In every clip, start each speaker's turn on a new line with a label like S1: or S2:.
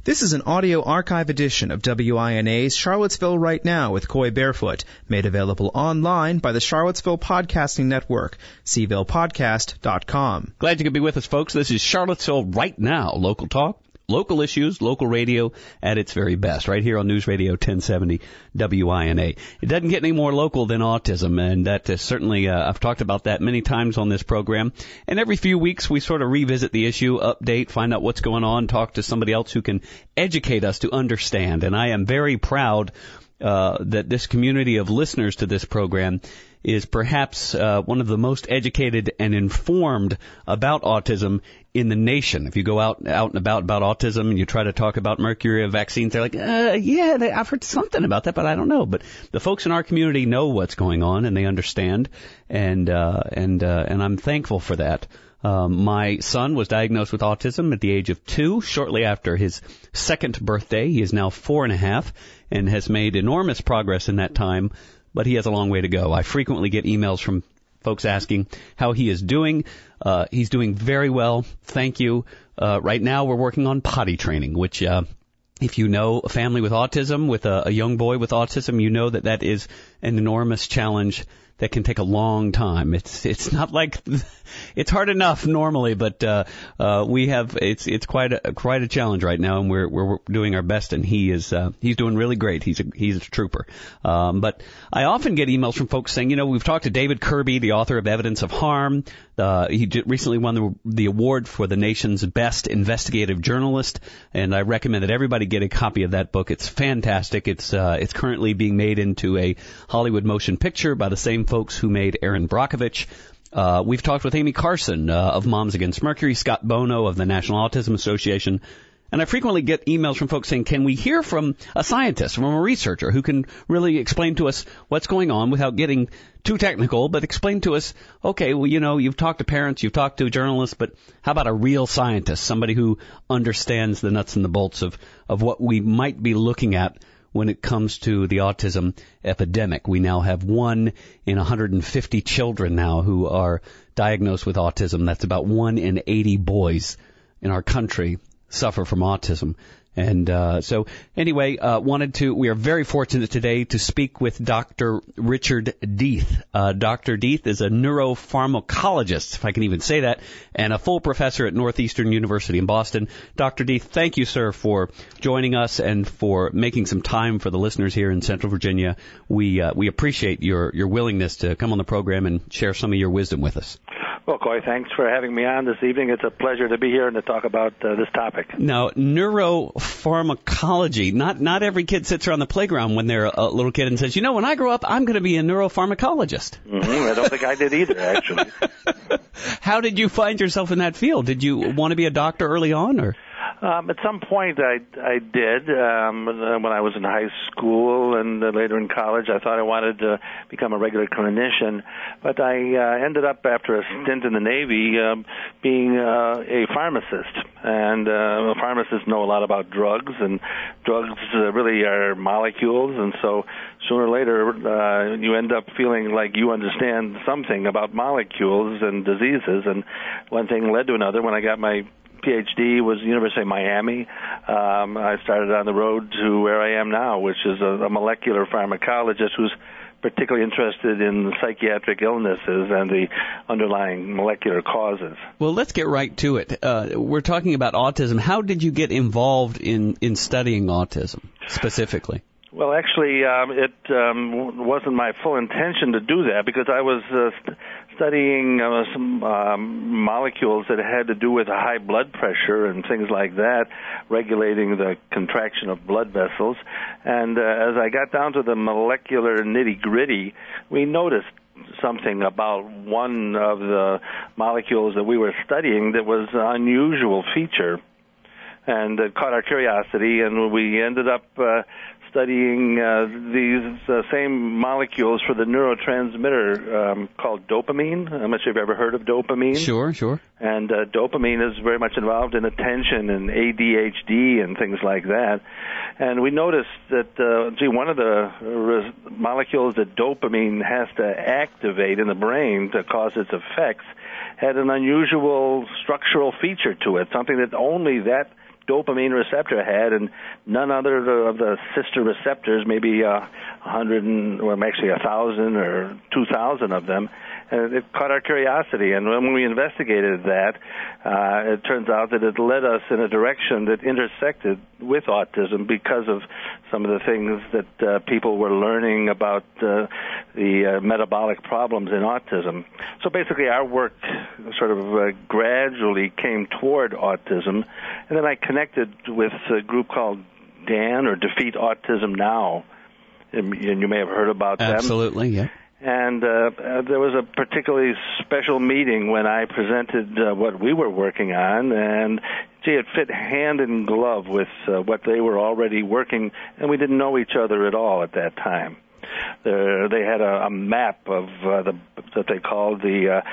S1: This is an audio archive edition of WINA's Charlottesville Right Now with Coy Barefoot, made available online by the Charlottesville Podcasting Network, cvillePodcast.com.
S2: Glad you could be with us, folks. This is Charlottesville Right Now, local talk, local issues, local radio at its very best, right here on News Radio 1070 WINA. It doesn't get any more local than autism, and that is certainly, I've talked about that many times on this program. And every few weeks we sort of revisit the issue, update, find out what's going on, talk to somebody else who can educate us to understand. And I am very proud that this community of listeners to this program is perhaps one of the most educated and informed about autism in the nation. If you go out and about autism and you try to talk about mercury vaccines, they're like, I've heard something about that, but I don't know. But the folks in our community know what's going on and they understand, and I'm thankful for that. My son was diagnosed with autism at the age of 2, shortly after his second birthday. He is now 4.5 and has made enormous progress in that time, but he has a long way to go. I frequently get emails from folks asking how he is doing. He's doing very well. Thank you. Right now we're working on potty training, which, if you know a family with autism, with a young boy with autism, you know that is an enormous challenge that can take a long time. It's not like it's hard enough normally, but it's quite a challenge right now, and we're doing our best. And he's doing really great. He's a trooper. But I often get emails from folks saying, we've talked to David Kirby, the author of Evidence of Harm. He recently won the award for the nation's best investigative journalist, and I recommend that everybody get a copy of that book. It's fantastic. It's currently being made into a Hollywood motion picture by the same folks who made Erin Brockovich. We've talked with Amy Carson of Moms Against Mercury, Scott Bono of the National Autism Association, and I frequently get emails from folks saying, can we hear from a scientist, from a researcher who can really explain to us what's going on without getting too technical, but explain to us, okay, well, you've talked to parents, you've talked to journalists, but how about a real scientist, somebody who understands the nuts and the bolts of what we might be looking at when it comes to the autism epidemic. We now have 1 in 150 children now who are diagnosed with autism. That's about 1 in 80 boys in our country suffer from autism. And so anyway, we are very fortunate today to speak with Dr. Richard Deith. Dr. Deith is a neuropharmacologist, if I can even say that, and a full professor at Northeastern University in Boston. Dr. Deith, thank you, sir, for joining us and for making some time for the listeners here in Central Virginia. We appreciate your willingness to come on the program and share some of your wisdom with us.
S3: Well, Coy, thanks for having me on this evening. It's a pleasure to be here and to talk about this topic.
S2: Now, neuropharmacology, not every kid sits around the playground when they're a little kid and says, when I grow up, I'm going to be a neuropharmacologist.
S3: Mm-hmm. I don't think I did either, actually.
S2: How did you find yourself in that field? Did you want to be a doctor early on, or?
S3: At some point, I did. When I was in high school and later in college, I thought I wanted to become a regular clinician. But I ended up, after a stint in the Navy, being a pharmacist. And pharmacists know a lot about drugs, and drugs really are molecules. And so sooner or later, you end up feeling like you understand something about molecules and diseases. And one thing led to another. When I got my PhD was the University of Miami. I started on the road to where I am now, which is a molecular pharmacologist who's particularly interested in psychiatric illnesses and the underlying molecular causes.
S2: Well, let's get right to it. We're talking about autism. How did you get involved in studying autism specifically?
S3: Well, actually, it wasn't my full intention to do that because I was studying some molecules that had to do with high blood pressure and things like that, regulating the contraction of blood vessels. And as I got down to the molecular nitty-gritty, we noticed something about one of the molecules that we were studying that was an unusual feature. And it caught our curiosity, and we ended up studying these same molecules for the neurotransmitter called dopamine. I'm not sure if you've ever heard of dopamine.
S2: Sure.
S3: And dopamine is very much involved in attention and ADHD and things like that. And we noticed that, one of the molecules that dopamine has to activate in the brain to cause its effects had an unusual structural feature to it, something that only that dopamine receptor had, and none other of the sister receptors, maybe 100, or actually 1,000 or 2,000 of them. It caught our curiosity, and when we investigated that, it turns out that it led us in a direction that intersected with autism because of some of the things that people were learning about the metabolic problems in autism. So basically our work sort of gradually came toward autism, and then I connected with a group called DAN, or Defeat Autism Now, and you may have heard about them.
S2: Absolutely, yeah.
S3: And there was a particularly special meeting when I presented what we were working on, and it fit hand in glove with what they were already working, and we didn't know each other at all at that time. They had a map of that they called the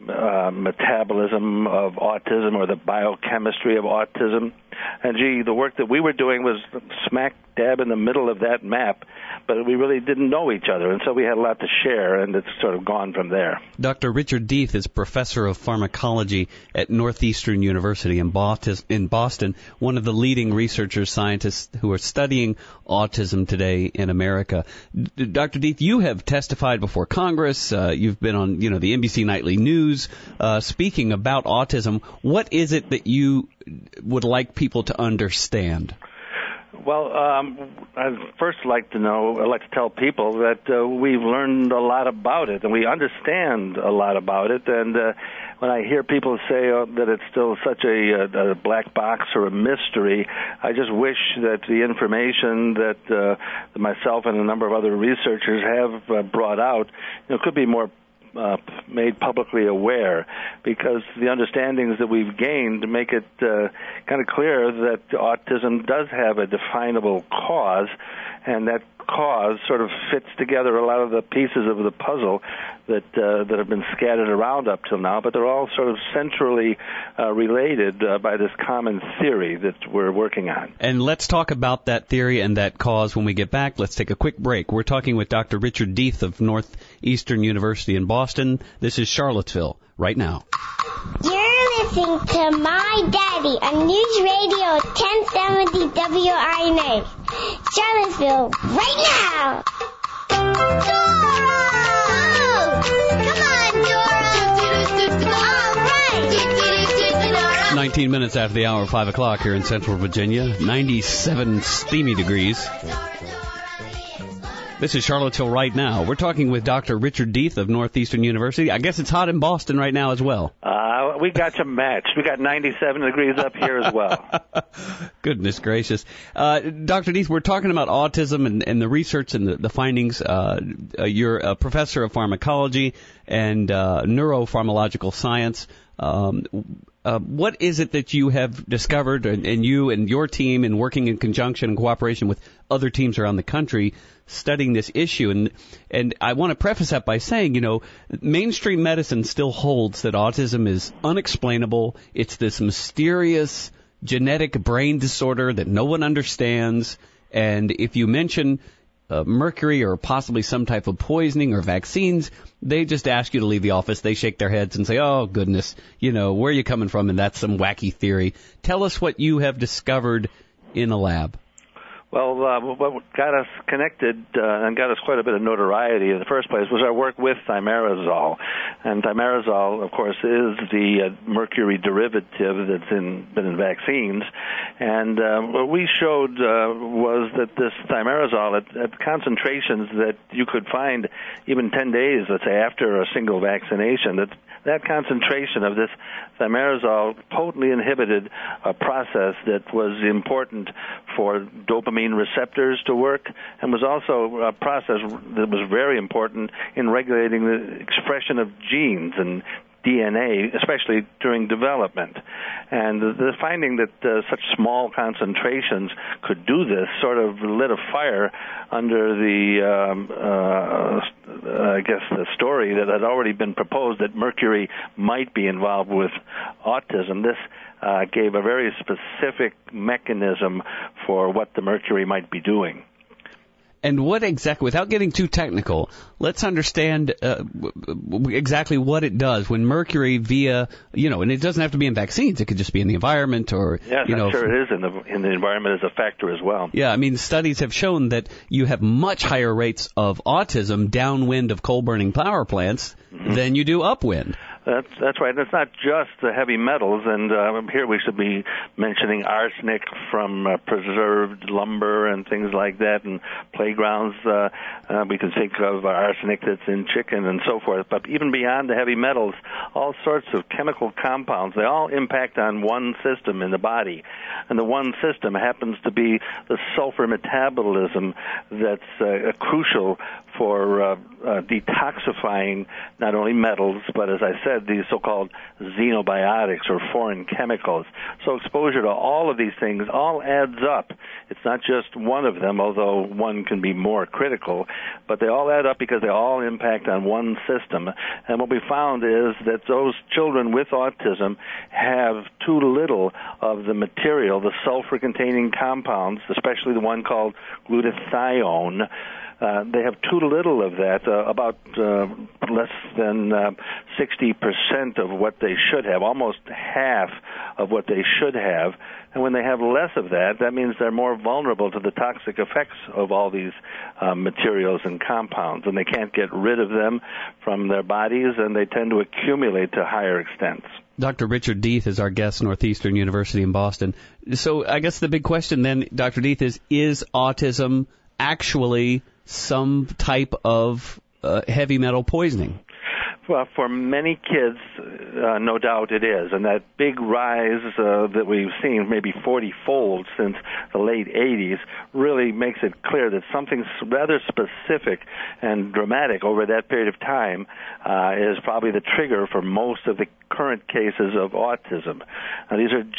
S3: metabolism of autism, or the biochemistry of autism. And the work that we were doing was smack dab in the middle of that map, but we really didn't know each other, and so we had a lot to share, and it's sort of gone from there.
S2: Dr. Richard Deith is professor of pharmacology at Northeastern University in Boston, one of the leading researchers, scientists who are studying autism today in America. Dr. Deith, you have testified before Congress. You've been on, the NBC Nightly News speaking about autism. What is it that you would like people to understand?
S3: Well, I'd first like to tell people that we've learned a lot about it, and we understand a lot about it. And when I hear people say that it's still such a black box or a mystery, I just wish that the information that myself and a number of other researchers have brought out, could be more made publicly aware, because the understandings that we've gained make it kind of clear that autism does have a definable cause, and that cause sort of fits together a lot of the pieces of the puzzle that have been scattered around up till now, but they're all sort of centrally related by this common theory that we're working on.
S2: And let's talk about that theory and that cause when we get back. Let's take a quick break. We're talking with Dr. Richard Deith of Northeastern University in Boston. This is Charlottesville right now.
S4: You're listening to My Daddy on News Radio 1070 WINA. Charlottesville right now. Dora! Come on, Dora! All right!
S2: 19 minutes after the hour, 5 o'clock here in Central Virginia. 97 steamy degrees. This is Charlottesville right now. We're talking with Dr. Richard Deith of Northeastern University. I guess it's hot in Boston right now as well.
S3: We got you matched. We got 97 degrees up here as well.
S2: Goodness gracious. Dr. Deith, we're talking about autism and the research and the findings. You're a professor of pharmacology and neuropharmacological science. What is it that you have discovered, and you and your team, in working in conjunction and cooperation with other teams around the country, studying this issue? And I want to preface that by saying, mainstream medicine still holds that autism is unexplainable. It's this mysterious genetic brain disorder that no one understands. And if you mention mercury or possibly some type of poisoning or vaccines, they just ask you to leave the office. They shake their heads and say, oh, goodness, where are you coming from? And that's some wacky theory. Tell us what you have discovered in a lab.
S3: Well, what got us connected and got us quite a bit of notoriety in the first place was our work with thimerosal. And thimerosal, of course, is the mercury derivative that's been in vaccines. And what we showed was that this thimerosal, at concentrations that you could find even 10 days, let's say, after a single vaccination, that concentration of this thimerosal potently inhibited a process that was important for dopamine receptors to work, and was also a process that was very important in regulating the expression of genes and DNA, especially during development. And the finding that such small concentrations could do this sort of lit a fire under the story that had already been proposed that mercury might be involved with autism. This gave a very specific mechanism for what the mercury might be doing.
S2: And what exactly, without getting too technical, let's understand exactly what it does when mercury via, and it doesn't have to be in vaccines. It could just be in the environment or,
S3: Yes, I'm sure it is in the environment as a factor as well.
S2: Yeah, I mean, studies have shown that you have much higher rates of autism downwind of coal-burning power plants than you do upwind.
S3: That's right. And it's not just the heavy metals, and here we should be mentioning arsenic from preserved lumber and things like that, and playgrounds. We can think of arsenic that's in chicken and so forth. But even beyond the heavy metals, all sorts of chemical compounds, they all impact on one system in the body. And the one system happens to be the sulfur metabolism that's crucial for detoxifying not only metals, but as I said, these so-called xenobiotics or foreign chemicals. So exposure to all of these things all adds up. It's not just one of them, although one can be more critical, but they all add up because they all impact on one system. And what we found is that those children with autism have too little of the material, the sulfur-containing compounds, especially the one called glutathione. They have too little of that, about less than 60% of what they should have, almost half of what they should have. And when they have less of that, that means they're more vulnerable to the toxic effects of all these materials and compounds, and they can't get rid of them from their bodies, and they tend to accumulate to higher extents.
S2: Dr. Richard Deeth is our guest, Northeastern University in Boston. So I guess the big question then, Dr. Deeth, is autism actually some type of heavy metal poisoning?
S3: Well, for many kids, no doubt it is. And that big rise that we've seen, maybe 40-fold since the late 80s, really makes it clear that something rather specific and dramatic over that period of time is probably the trigger for most of the current cases of autism. Now, these are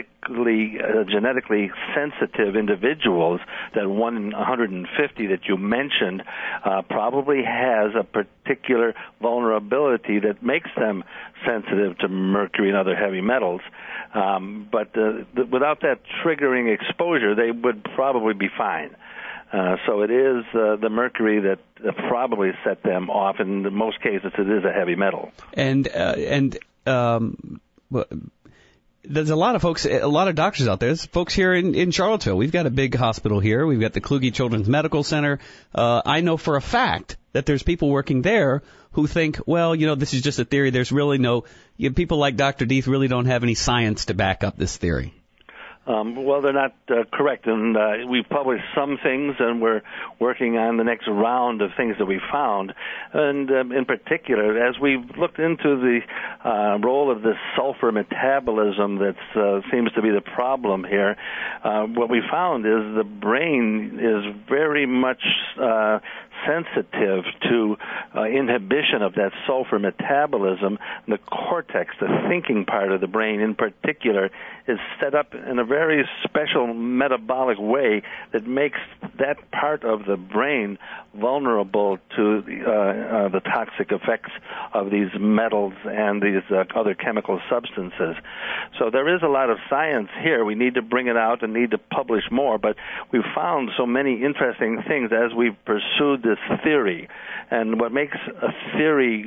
S3: genetically sensitive individuals. That 1 in 150 that you mentioned probably has a particular vulnerability that makes them sensitive to mercury and other heavy metals. But without that triggering exposure, they would probably be fine. So it is the mercury that probably set them off. In most cases, it is a heavy metal.
S2: And there's a lot of folks, a lot of doctors out there. There's folks here in Charlottesville. We've got a big hospital here. We've got the Kluge Children's Medical Center. I know for a fact that there's people working there who think, well, this is just a theory. There's really no, people like Dr. Deeth really don't have any science to back up this theory.
S3: Well, they're not correct, and we've published some things, and we're working on the next round of things that we found. And in particular, as we've looked into the role of this sulfur metabolism that seems to be the problem here, what we found is the brain is very much sensitive to inhibition of that sulfur metabolism. The cortex, the thinking part of the brain in particular, is set up in a very special metabolic way that makes that part of the brain vulnerable to the toxic effects of these metals and these other chemical substances. So there is a lot of science here. We need to bring it out and need to publish more, but we've found so many interesting things as we've pursued this theory. And what makes a theory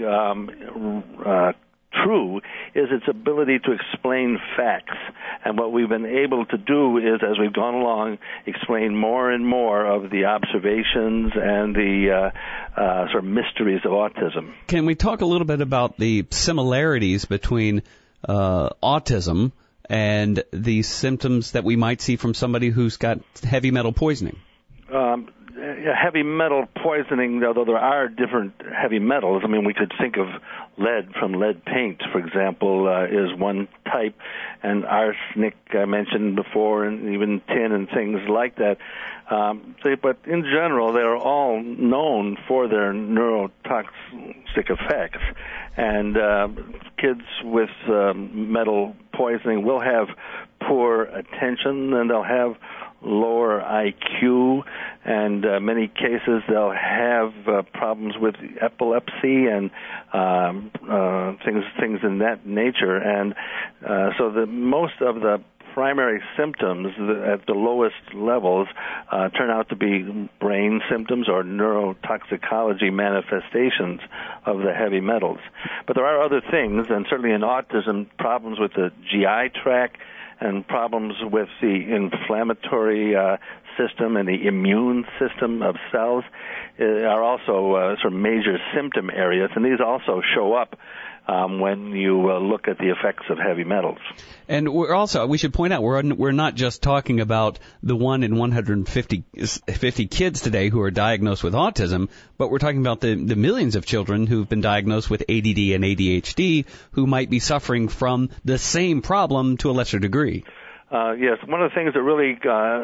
S3: true is its ability to explain facts. And what we've been able to do is, as we've gone along, explain more and more of the observations and the sort of mysteries of autism.
S2: Can we talk a little bit about the similarities between autism and the symptoms that we might see from somebody who's got heavy metal poisoning?
S3: Heavy metal poisoning, although there are different heavy metals, I mean, we could think of lead from lead paint, for example, is one type, and arsenic I mentioned before, and even tin and things like that. But in general, they're all known for their neurotoxic effects. And kids with metal poisoning will have poor attention, and they'll have lower IQ, and many cases they'll have problems with epilepsy and things in that nature. And so most of the primary symptoms at the lowest levels turn out to be brain symptoms or neurotoxicology manifestations of the heavy metals. But there are other things, and certainly in autism, problems with the GI tract and problems with the inflammatory system and the immune system of cells are also sort of major symptom areas, and these also show up when you look at the effects of heavy metals.
S2: And we should point out, we're not just talking about the 1 in 150 kids today who are diagnosed with autism, but we're talking about the millions of children who've been diagnosed with ADD and ADHD who might be suffering from the same problem to a lesser degree.
S3: Yes, one of the things that really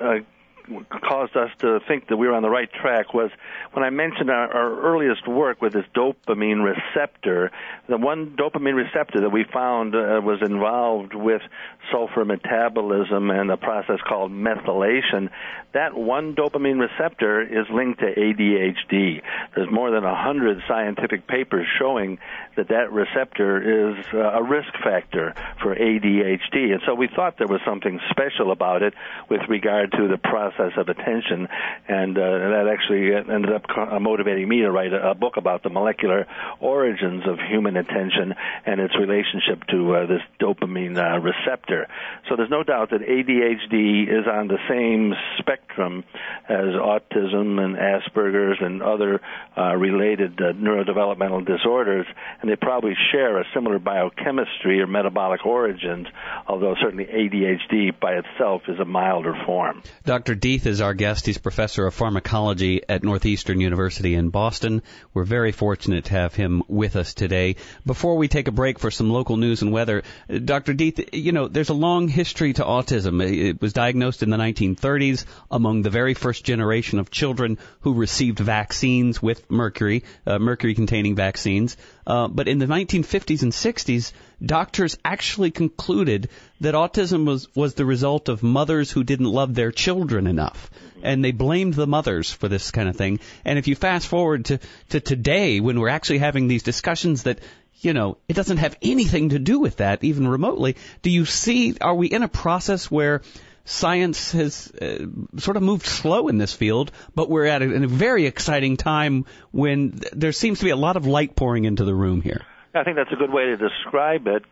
S3: caused us to think that we were on the right track was when I mentioned our earliest work with this dopamine receptor. The one dopamine receptor that we found was involved with sulfur metabolism and a process called methylation. That one dopamine receptor is linked to ADHD. There's more than 100 scientific papers showing that receptor is a risk factor for ADHD. And so we thought there was something special about it with regard to the process of attention, and that actually ended up motivating me to write a book about the molecular origins of human attention and its relationship to this dopamine receptor. So there's no doubt that ADHD is on the same spectrum as autism and Asperger's and other related neurodevelopmental disorders, and they probably share a similar biochemistry or metabolic origins, although certainly ADHD by itself is a milder form.
S2: Dr. Deeth is our guest. He's professor of pharmacology at Northeastern University in Boston. We're very fortunate to have him with us today. Before we take a break for some local news and weather, Dr. Deeth, there's a long history to autism. It was diagnosed in the 1930s among the very first generation of children who received vaccines with mercury-containing vaccines. But in the 1950s and 60s, doctors actually concluded that autism was the result of mothers who didn't love their children enough. And they blamed the mothers for this kind of thing. And if you fast forward to today, when we're actually having these discussions that, it doesn't have anything to do with that, even remotely, are we in a process where science has sort of moved slow in this field, but we're at a very exciting time when there seems to be a lot of light pouring into the room here?
S3: I think that's a good way to describe it.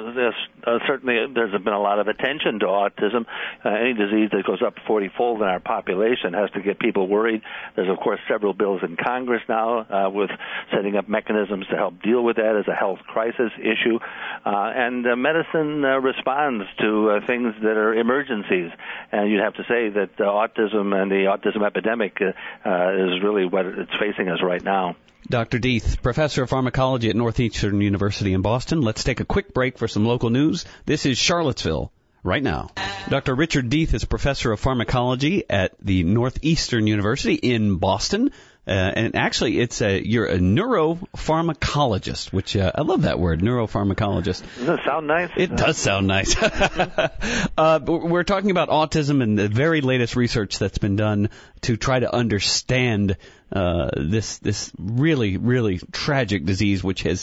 S3: Certainly there's been a lot of attention to autism. Any disease that goes up 40-fold in our population has to get people worried. There's, of course, several bills in Congress now with setting up mechanisms to help deal with that as a health crisis issue. And medicine responds to things that are emergencies. And you'd have to say that autism and the autism epidemic is really what it's facing us right now.
S2: Dr. Deeth, professor of pharmacology at Northeastern University in Boston. Let's take a quick break for some local news. This is Charlottesville right now. Dr. Richard Deeth is professor of pharmacology at the Northeastern University in Boston. And actually, you're a neuropharmacologist, which I love that word, neuropharmacologist.
S3: Does it sound nice?
S2: It does sound nice. We're talking about autism and the very latest research that's been done to try to understand this really, really tragic disease, which has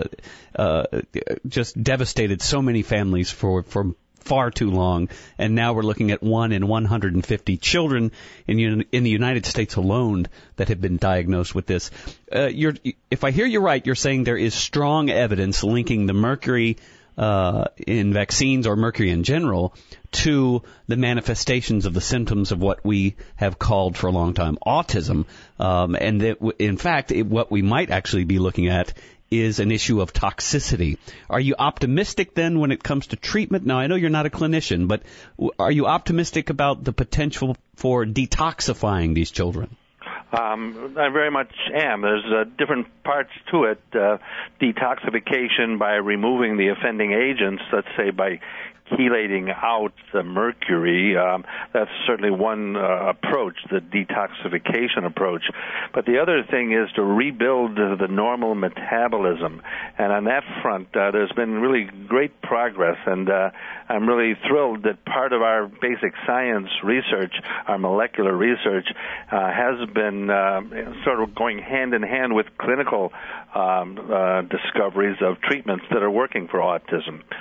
S2: just devastated so many families for far too long, and now we're looking at 1 in 150 children in the United States alone that have been diagnosed with this. If I hear you right, you're saying there is strong evidence linking the mercury in vaccines or mercury in general to the manifestations of the symptoms of what we have called for a long time autism, and that in fact what we might actually be looking at is an issue of toxicity. Are you optimistic then when it comes to treatment? Now, I know you're not a clinician, but are you optimistic about the potential for detoxifying these children?
S3: I very much am. There's different parts to it. Detoxification by removing the offending agents, let's say by chelating out the mercury. That's certainly one approach, the detoxification approach. But the other thing is to rebuild the normal metabolism. And on that front, there's been really great progress. And I'm really thrilled that part of our basic science research, our molecular research, has been sort of going hand in hand with clinical discoveries of treatments that are working for autism.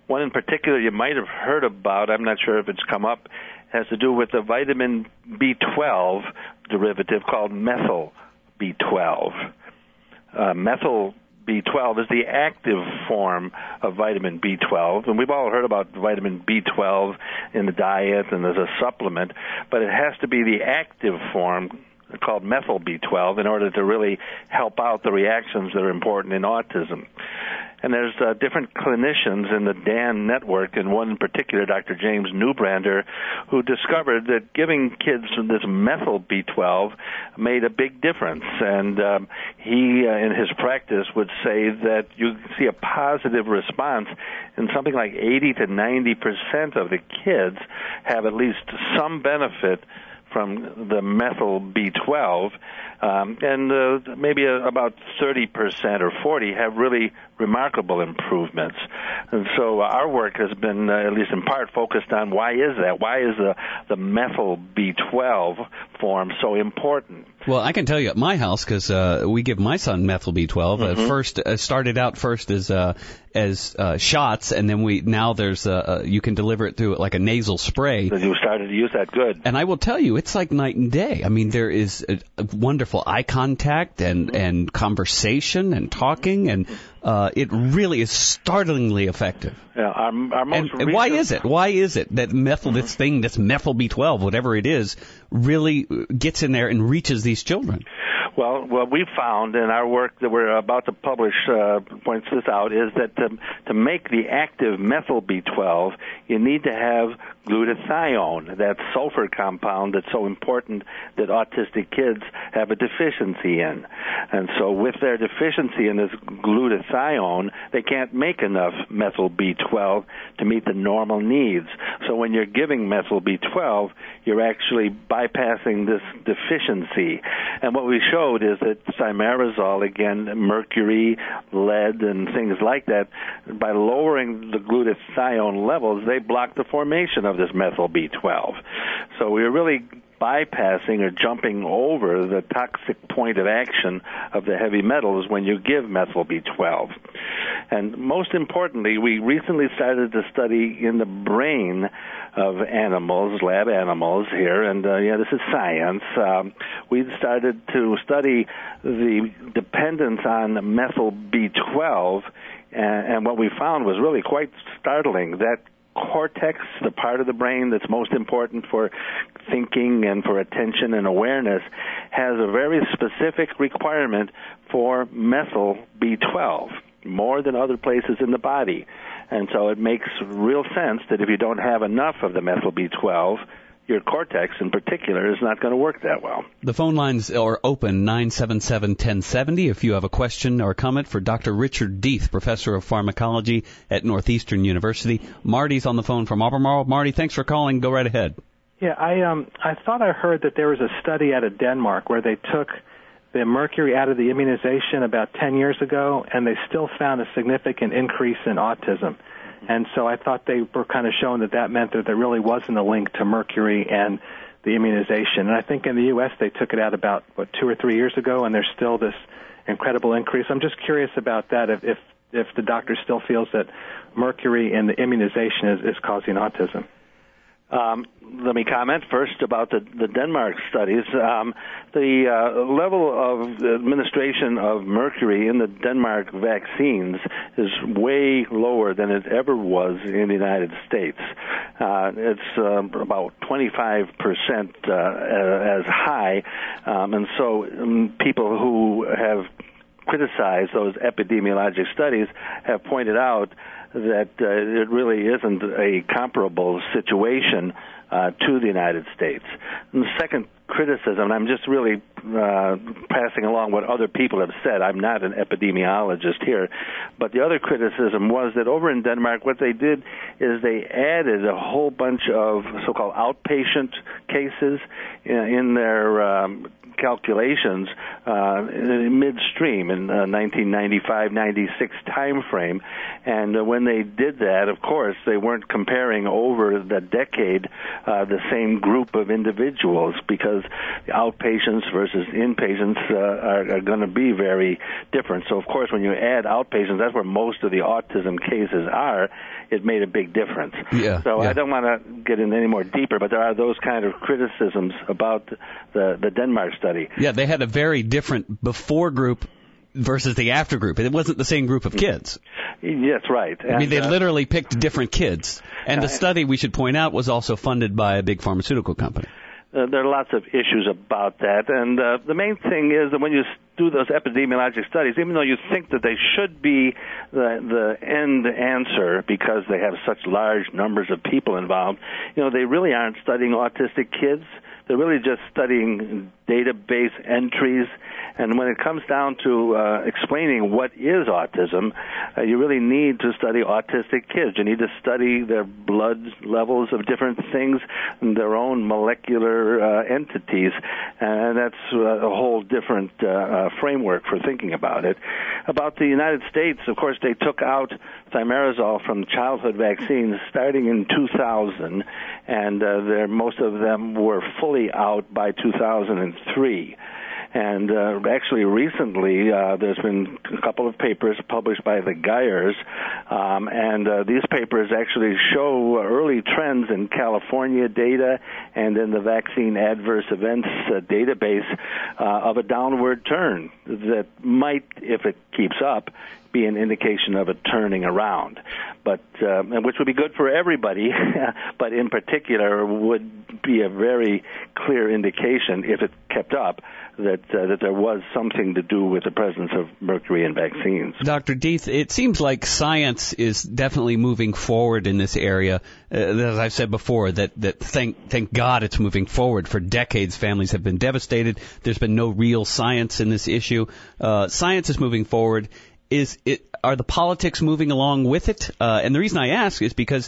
S3: One in particular you might have heard about, I'm not sure if it's come up, has to do with the vitamin B12 derivative called methyl B12. Methyl B12 is the active form of vitamin B12, and we've all heard about vitamin B12 in the diet and as a supplement, but it has to be the active form called methyl B12 in order to really help out the reactions that are important in autism. And there's different clinicians in the DAN network, and one in particular, Dr. James Newbrander, who discovered that giving kids this methyl B12 made a big difference. And he, in his practice, would say that you see a positive response in something like 80 to 90% of the kids have at least some benefit from the methyl B12, and maybe about 30% or 40% have really remarkable improvements. And so our work has been, at least in part, focused on why is that? Why is the methyl B12 form so important?
S2: Well, I can tell you at my house, because we give my son methyl B12. First, started out first as shots, and then now there's you can deliver it through like a nasal spray.
S3: So you started to use that, good.
S2: And I will tell you, it's like night and day. I mean, there is a wonderful eye contact and conversation and talking, and it really is startlingly effective.
S3: Yeah, our most
S2: and why is it? Why is it that this thing, this methyl B12, whatever it is, really gets in there and reaches these children?
S3: Well, what we found in our work that we're about to publish points this out is that to make the active methyl B12, you need to have glutathione, that sulfur compound that's so important that autistic kids have a deficiency in. And so with their deficiency in this glutathione, they can't make enough methyl B12 to meet the normal needs. So when you're giving methyl B12, you're actually bypassing this deficiency. And what we showed is that thimerosal, again, mercury, lead, and things like that, by lowering the glutathione levels, they block the formation of this methyl B12. So we're really bypassing or jumping over the toxic point of action of the heavy metals when you give methyl B12. And most importantly, we recently started to study in the brain of animals, lab animals here, and this is science. We started to study the dependence on methyl B12, and what we found was really quite startling, that cortex, the part of the brain that's most important for thinking and for attention and awareness, has a very specific requirement for methyl B12, more than other places in the body. And so it makes real sense that if you don't have enough of the methyl B12, your cortex in particular is not going to work that well.
S2: The phone lines are open, 977-1070, if you have a question or comment for Dr. Richard Deeth, professor of pharmacology at Northeastern University. Marty's on the phone from Albemarle. Marty, thanks for calling. Go right ahead.
S5: Yeah, I thought I heard that there was a study out of Denmark where they took the mercury out of the immunization about 10 years ago, and they still found a significant increase in autism. And so I thought they were kind of showing that meant that there really wasn't a link to mercury and the immunization. And I think in the U.S. they took it out about, 2 or 3 years ago, and there's still this incredible increase. I'm just curious about that, if the doctor still feels that mercury and the immunization is causing autism.
S3: Let me comment first about the Denmark studies. The level of administration of mercury in the Denmark vaccines is way lower than it ever was in the United States. It's about 25% as high, and so people who have criticized those epidemiologic studies have pointed out that it really isn't a comparable situation to the United States. And the second criticism, and I'm just really passing along what other people have said. I'm not an epidemiologist here. But the other criticism was that over in Denmark, what they did is they added a whole bunch of so-called outpatient cases in their calculations midstream in 1995-96 time frame. And when they did that, of course, they weren't comparing over the decade the same group of individuals, because the outpatients versus versus inpatients are going to be very different. So, of course, when you add outpatients, that's where most of the autism cases are. It made a big difference. I don't want to get in any more deeper, but there are those kind of criticisms about the Denmark study.
S2: Yeah, they had a very different before group versus the after group. It wasn't the same group of kids.
S3: Yes, right.
S2: I mean, they literally picked different kids. And the study, we should point out, was also funded by a big pharmaceutical company.
S3: There are lots of issues about that, and the main thing is that when you do those epidemiologic studies, even though you think that they should be the end answer because they have such large numbers of people involved, they really aren't studying autistic kids. They're really just studying database entries. And when it comes down to explaining what is autism, you really need to study autistic kids. You need to study their blood levels of different things and their own molecular entities. And that's a whole different framework for thinking about it. About the United States, of course, they took out thimerosal from childhood vaccines starting in 2000, and most of them were fully out by 2003. And actually, recently, there's been a couple of papers published by the Geyers, and these papers actually show early trends in California data and in the vaccine adverse events database of a downward turn that might, if it keeps up, be an indication of it turning around, but which would be good for everybody, but in particular would be a very clear indication, if it kept up, that there was something to do with the presence of mercury in vaccines.
S2: Dr. Deeth, it seems like science is definitely moving forward in this area. As I've said before, that thank God it's moving forward. For decades, families have been devastated. There's been no real science in this issue. Science is moving forward. Are the politics moving along with it? And the reason I ask is because,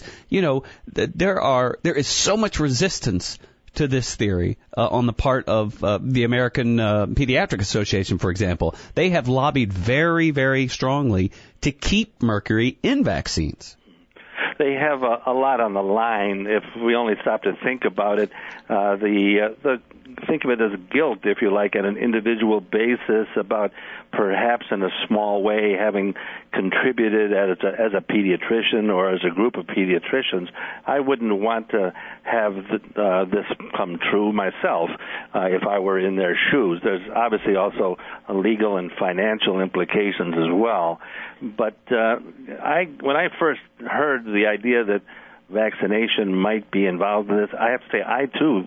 S2: there is so much resistance to this theory on the part of the American Pediatric Association, for example. They have lobbied very, very strongly to keep mercury in vaccines.
S3: They have a lot on the line. If we only stop to think about it, think of it as guilt, if you like, at an individual basis about perhaps in a small way having contributed as a pediatrician or as a group of pediatricians. I wouldn't want to have this come true myself if I were in their shoes. There's obviously also legal and financial implications as well. But when I first heard the idea that vaccination might be involved in this, I have to say I too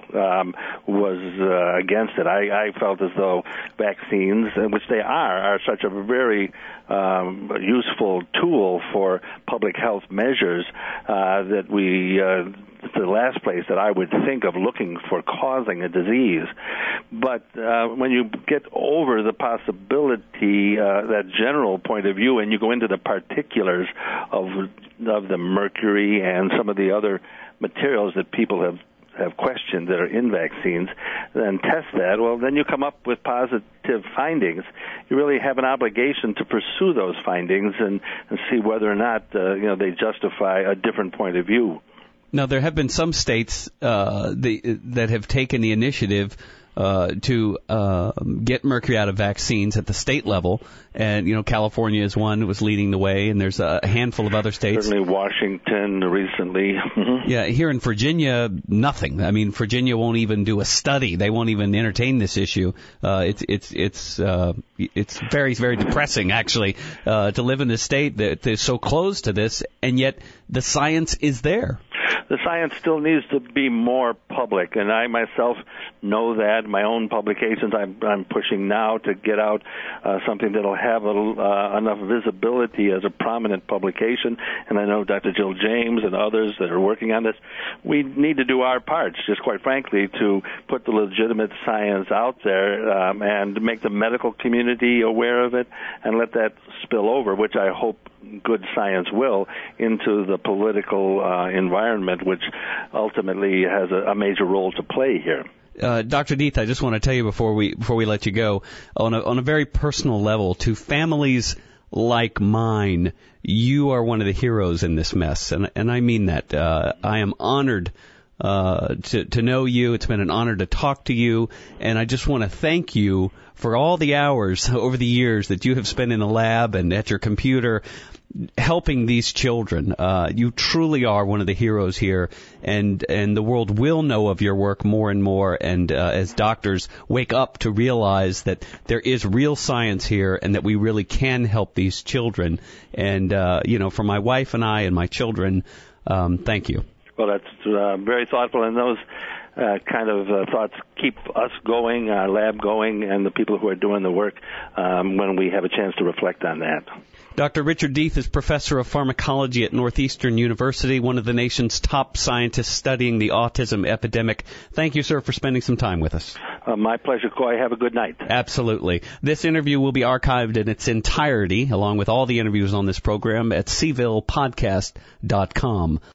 S3: was against it. I felt as though vaccines, which they are such a very useful tool for public health measures that it's the last place that I would think of looking for causing a disease. But when you get over the possibility, that general point of view, and you go into the particulars of the mercury and some of the other materials that people have questioned that are in vaccines, then test that, well, then you come up with positive findings. You really have an obligation to pursue those findings and see whether or not they justify a different point of view.
S2: Now, there have been some states that have taken the initiative to get mercury out of vaccines at the state level. And, California is one that was leading the way, and there's a handful of other states.
S3: Certainly Washington recently. Mm-hmm.
S2: Yeah, here in Virginia, nothing. I mean, Virginia won't even do a study. They won't even entertain this issue. It's very, very depressing, actually, to live in a state that is so close to this, and yet the science is there.
S3: The science still needs to be more public, and I myself know that. My own publications, I'm pushing now to get out something that'll have enough visibility as a prominent publication, and I know Dr. Jill James and others that are working on this. We need to do our parts, just quite frankly, to put the legitimate science out there and make the medical community aware of it and let that spill over, which I hope good science will, into the political environment, which ultimately has a major role to play here.
S2: Dr. Deeth, I just want to tell you before we let you go, on a very personal level, to families like mine, you are one of the heroes in this mess, and I mean that. I am honored to know you. It's been an honor to talk to you, and I just want to thank you for all the hours over the years that you have spent in the lab and at your computer helping these children. You truly are one of the heroes here, and the world will know of your work more and more, and as doctors wake up to realize that there is real science here and that we really can help these children. And, for my wife and I and my children, thank you.
S3: Well, that's very thoughtful, and those kind of thoughts keep us going, our lab going, and the people who are doing the work when we have a chance to reflect on that.
S2: Dr. Richard Death is professor of pharmacology at Northeastern University, one of the nation's top scientists studying the autism epidemic. Thank you, sir, for spending some time with us.
S3: My pleasure, Coy. Have a good night.
S2: Absolutely. This interview will be archived in its entirety, along with all the interviews on this program, at cvillepodcast.com.